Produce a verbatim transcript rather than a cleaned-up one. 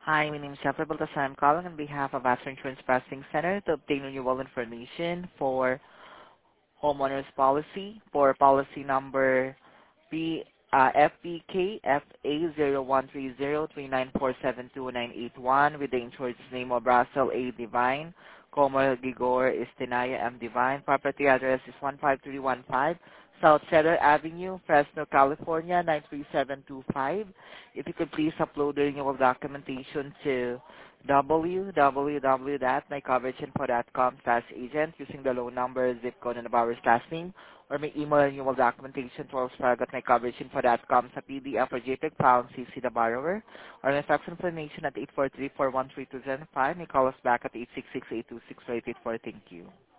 Hi, my name is Jeffrey Baltasar. I'm calling on behalf of Astra Insurance Processing Center to obtain renewal information for homeowners policy for policy number P, uh, F P K F A zero one three zero three nine four seven two nine eight one with the insured's name of Russell A. Divine, Comer Gigor Istinaya M. Divine. Property address is one five three one five South Cedar Avenue, Fresno, California nine three seven two five. If you could please upload the renewal documentation to w w w dot my coverage info dot com slash agent using the loan number, zip code, and the borrower's last name, or may email renewal documentation to wells at my coverage info dot com sa P D F or JPEG file and C C the borrower, or may fax information at eight four three, four one three two seven five. May call us back at eight six six, eight two six, eight eight four. Thank you.